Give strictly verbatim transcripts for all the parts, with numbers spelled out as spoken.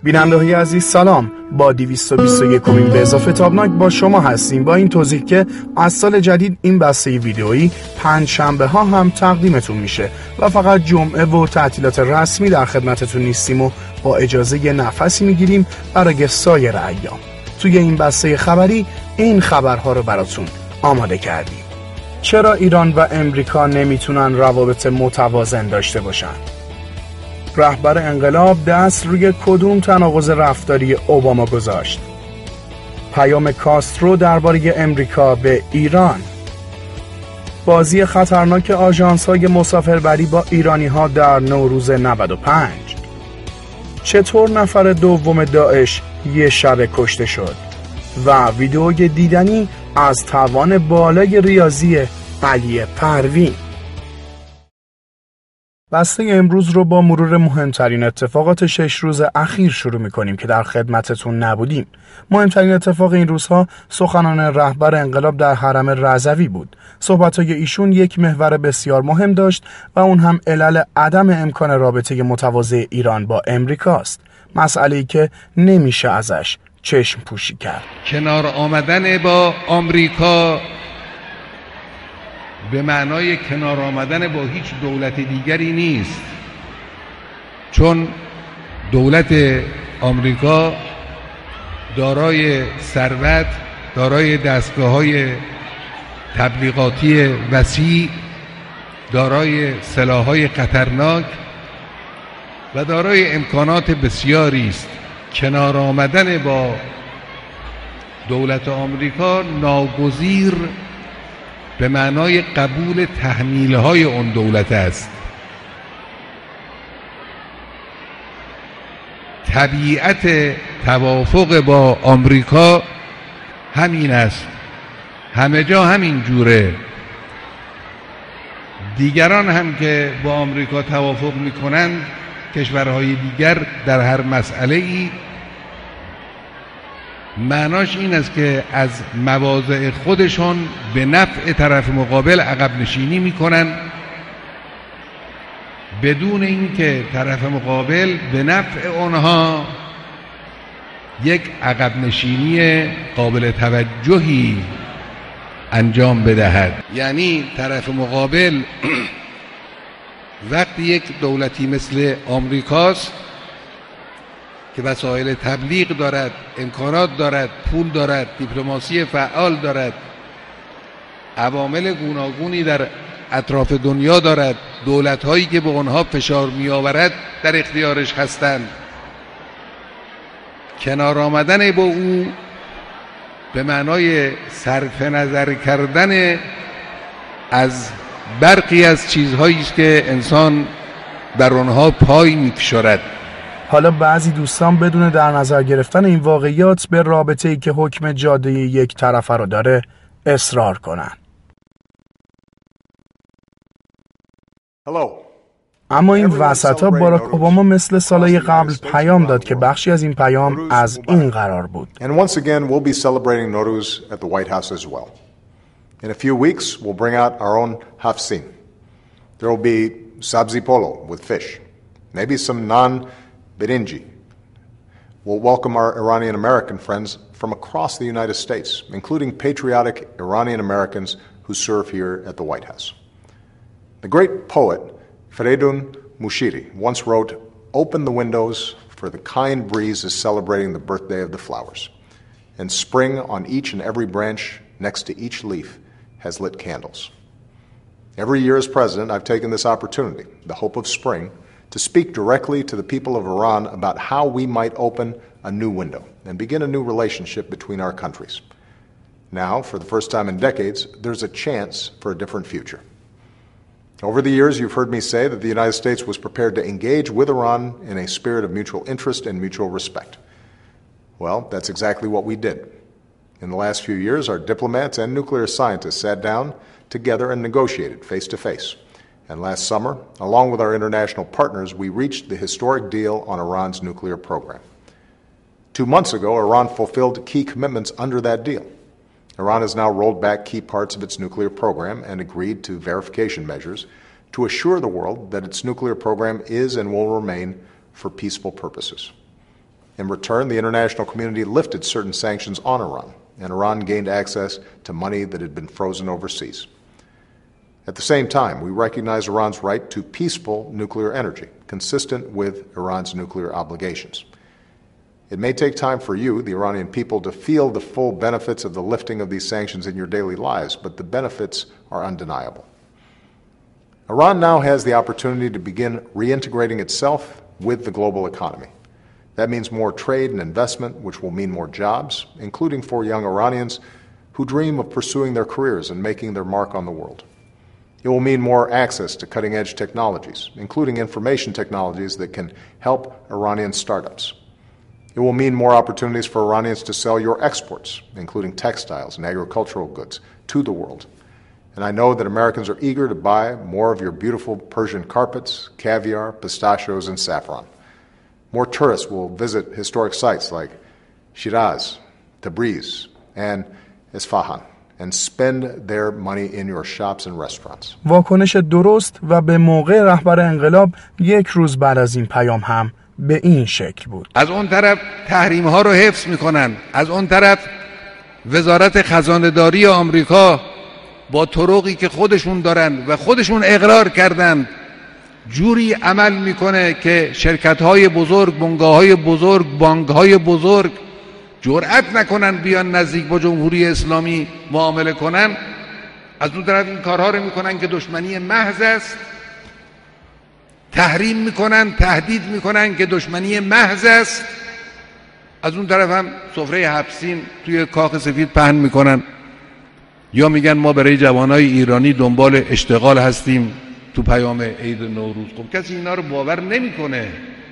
بیننده‌های عزیز سلام، با دویست و بیست و یکمین به اضافه تابناک با شما هستیم، با این توضیح که از سال جدید این بسته ویدئویی پنج شنبه ها هم تقدیمتون میشه و فقط جمعه و تعطیلات رسمی در خدمتتون نیستیم و با اجازه یه نفسی میگیریم برای سایر ایام. توی این بسته خبری این خبرها رو براتون آماده کردیم. چرا ایران و امریکا نمیتونن روابط متوازن داشته باشن؟ رهبر انقلاب دست روی کدوم تناقض رفتاری اوباما گذاشت؟ پیام کاسترو درباره امریکا به ایران. بازی خطرناک آژانس‌های مسافربری با ایرانی‌ها در نوروز نود و پنج. چطور نفر دوم داعش یه شب کشته شد؟ و ویدئوی دیدنی از توان بالای ریاضی علی پروین. بسته امروز رو با مرور مهمترین اتفاقات شش روز اخیر شروع می‌کنیم که در خدمتتون نبودیم. مهمترین اتفاق این روزها سخنان رهبر انقلاب در حرم رضوی بود. صحبت‌های ایشون یک محور بسیار مهم داشت و اون هم علل عدم امکان رابطه متوازی ایران با امریکاست. مسئله‌ای که نمیشه ازش چشم پوشی کرد. کنار آمدن با آمریکا به معنای کنار آمدن با هیچ دولت دیگری نیست، چون دولت آمریکا دارای ثروت، دارای دستگاه‌های تبلیغاتی وسیع، دارای سلاح‌های خطرناک و دارای امکانات بسیاری است. کنار آمدن با دولت آمریکا ناگزیر به معنای قبول تحمیل‌های اون دولت است. طبیعت توافق با آمریکا همین است، همه جا همین جوره. دیگران هم که با آمریکا توافق می‌کنند، کشورهای دیگر در هر مسئله‌ای، معناش این است که از مواضع خودشون به نفع طرف مقابل عقب نشینی میکنن، بدون اینکه طرف مقابل به نفع اونها یک عقب نشینی قابل توجهی انجام بدهد. یعنی طرف مقابل وقتی یک دولتی مثل آمریکاست که وسایل تبلیغ دارد، امکانات دارد، پول دارد، دیپلماسی فعال دارد، عوامل گوناگونی در اطراف دنیا دارد، دولت‌هایی که به آنها فشار می‌آورد در اختیارش هستند، کنار آمدن با او به معنای صرف نظر کردن از برخی از چیزهایی است که انسان بر آنها پای می‌فشارد. حالا بعضی دوستان بدون در نظر گرفتن این واقعیات به رابطه‌ای که حکم جاده یک طرفه رو داره اصرار کنن. اما این وسطا باراک اوباما مثل سالهای قبل پیام داد که بخشی از این پیام از این قرار بود. And once again we'll be celebrating Nowruz at the White House as well. In a few weeks we'll bring out our own hafsin. There will be sabzi polo with fish. Maybe some naan birinji. We'll welcome our Iranian American friends from across the United States, including patriotic Iranian Americans who serve here at the White House. The great poet Feridun Mushiri once wrote, "Open the windows, for the kind breeze is celebrating the birthday of the flowers, and spring on each and every branch next to each leaf has lit candles." Every year as president, I've taken this opportunity, the hope of spring, to speak directly to the people of Iran about how we might open a new window and begin a new relationship between our countries. Now, for the first time in decades, there's a chance for a different future. Over the years, you've heard me say that the United States was prepared to engage with Iran in a spirit of mutual interest and mutual respect. Well, that's exactly what we did. In the last few years, our diplomats and nuclear scientists sat down together and negotiated face to face. And last summer, along with our international partners, we reached the historic deal on Iran's nuclear program. Two months ago, Iran fulfilled key commitments under that deal. Iran has now rolled back key parts of its nuclear program and agreed to verification measures to assure the world that its nuclear program is and will remain for peaceful purposes. In return, the international community lifted certain sanctions on Iran, and Iran gained access to money that had been frozen overseas. At the same time, we recognize Iran's right to peaceful nuclear energy, consistent with Iran's nuclear obligations. It may take time for you, the Iranian people, to feel the full benefits of the lifting of these sanctions in your daily lives, but the benefits are undeniable. Iran now has the opportunity to begin reintegrating itself with the global economy. That means more trade and investment, which will mean more jobs, including for young Iranians who dream of pursuing their careers and making their mark on the world. It will mean more access to cutting-edge technologies, including information technologies that can help Iranian startups. It will mean more opportunities for Iranians to sell your exports, including textiles and agricultural goods, to the world. And I know that Americans are eager to buy more of your beautiful Persian carpets, caviar, pistachios, and saffron. More tourists will visit historic sites like Shiraz, Tabriz, and Isfahan, and spend their money in your shops and restaurants. واکنش درست و به موقع رهبر انقلاب یک روز بعد از این پیام هم به این شکل بود. از اون طرف تحریم ها رو حفظ میکنن، از اون طرف وزارت خزانه‌داری آمریکا با طرقی که خودشون دارن و خودشون اقرار کردن جوری عمل میکنه که شرکت‌های بزرگ، بنگاه‌های بزرگ، بانک‌های بزرگ جرأت نکنن بیان نزدیک با جمهوری اسلامی معامله کنن. از اون طرف این کارها رو میکنن که دشمنی محض است، تحریم میکنن، تهدید میکنن که دشمنی محض است. از اون طرف هم سفره حبسین توی کاخ سفید پهن میکنن، یا میگن ما برای جوانای ایرانی دنبال اشتغال هستیم تو پیام عید نوروز. خب کسی اینا رو باور نمیکنه.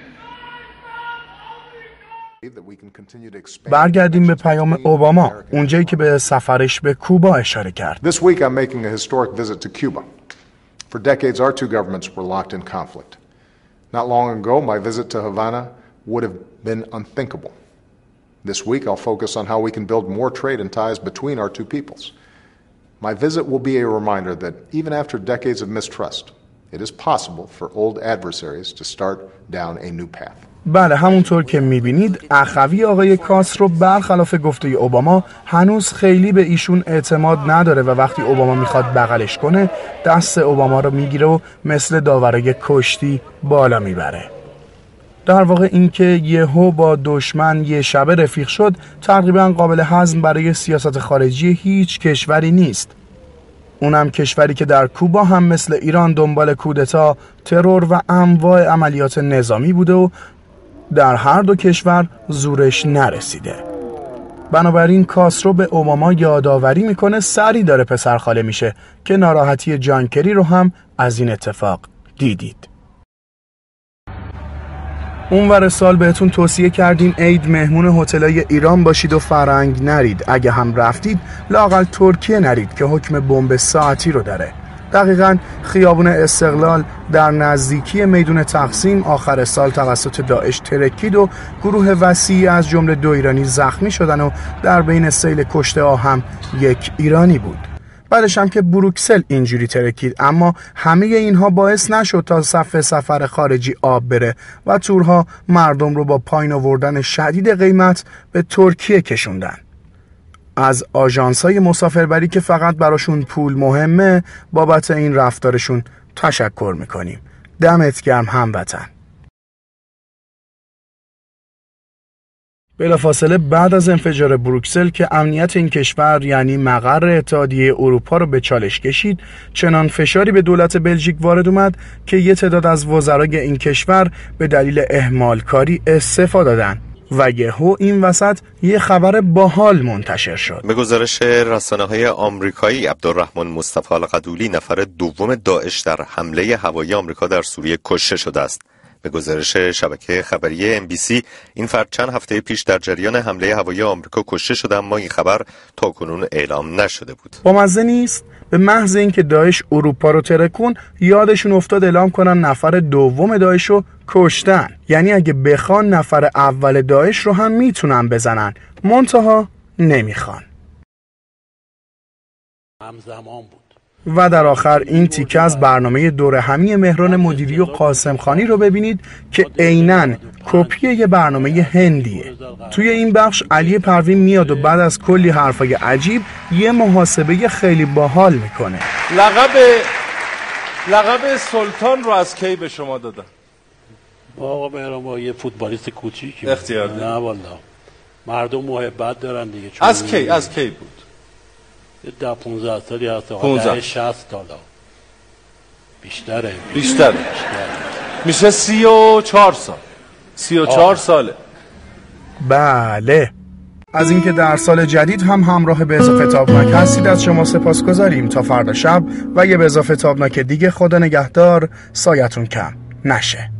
برگردیم به پیام اوباما، اونجایی که به سفرش به کوبا اشاره کرد. This week I'm making a historic visit to Cuba. For decades our two governments were locked in conflict. Not long ago my visit to Havana would have been unthinkable. This week I'll focus on how we can build more trade and ties between our two peoples. My visit will be a reminder that even after decades of mistrust, it is possible for old adversaries to start down a new path. بله، همونطور که میبینید اخوی آقای کاسترو برخلاف گفته اوباما هنوز خیلی به ایشون اعتماد نداره و وقتی اوباما میخواد بغلش کنه دست اوباما رو میگیره و مثل داورای کشتی بالا میبره. در واقع اینکه یهو با دشمن یه شبه رفیق شد تقریبا قابل هضم برای سیاست خارجی هیچ کشوری نیست. اونم کشوری که در کوبا هم مثل ایران دنبال کودتا، ترور و انواع عملیات نظامی بوده و در هر دو کشور زورش نرسیده. بنابراین کاسترو به اوباما یادآوری میکنه سری داره پسرخاله میشه که ناراحتی جان کری رو هم از این اتفاق دیدید. اونور سال بهتون توصیه کردیم عید مهمون هتلای ایران باشید و فرنگ نرید. اگه هم رفتید لااقل ترکیه نرید که حکم بمب ساعتی رو داره. دقیقاً خیابون استقلال در نزدیکی میدون تقسیم آخر سال توسط داعش ترکید و گروه وسیعی از جمله دو ایرانی زخمی شدن و در بین سیل کشته ها هم یک ایرانی بود. بعدش هم که بروکسل اینجوری ترکید، اما همه اینها باعث نشد تا صف سفر خارجی آب بره و تورها مردم رو با پایین آوردن شدید قیمت به ترکیه کشوندن. از آژانس‌های مسافربری که فقط براشون پول مهمه بابت این رفتارشون تشکر میکنیم. دمت گرم هموطن. بلافاصله بعد از انفجار بروکسل که امنیت این کشور یعنی مقر اتحادیه اروپا رو به چالش کشید، چنان فشاری به دولت بلژیک وارد اومد که یه تعداد از وزرای این کشور به دلیل اهمالکاری استعفا دادن و یهو این وسط یه خبر باحال منتشر شد. به گزارش رسانه‌های آمریکایی، عبدالرحمن مصطفی القدولی نفر دوم داعش در حمله هوایی آمریکا در سوریه کشته شده است. به گزارش شبکه خبری ام بی سی این فرد چند هفته پیش در جریان حمله هوایی آمریکا کشته شده، اما این خبر تاکنون اعلام نشده بود. با مزه نیست؟ به محض اینکه داعش اروپا رو ترکون یادشون افتاد اعلام کنن نفر دوم داعش رو کشتن. یعنی اگه بخوان نفر اول داعش رو هم میتونن بزنن، منتها نمیخوان. همزمان بود. و در آخر این تیکه از برنامه دوره همی مهران مدیری و قاسم خانی رو ببینید که عیناً کپی یه برنامه هندیه. توی این بخش علی پروین میاد و بعد از کلی حرفای عجیب یه محاسبه خیلی باحال میکنه. لقب لقب سلطان رو از کی به شما دادن؟ آقا مهران با یه فوتبالیست کوچیکی اختیار نه والا مردم محبت دارن دیگه. از کی از کی بود؟ ده پونزده سالی هست. پونزده شصت سالا بیشتره بیشتره میشه سی و چهار سال سی و چهار ساله. بله، از اینکه در سال جدید هم همراه به اضافه تابناک هستید از شما سپاس گذاریم. تا فردا شب و یه به اضافه تابناک دیگه، خدا نگهدار، سایتون کم نشه.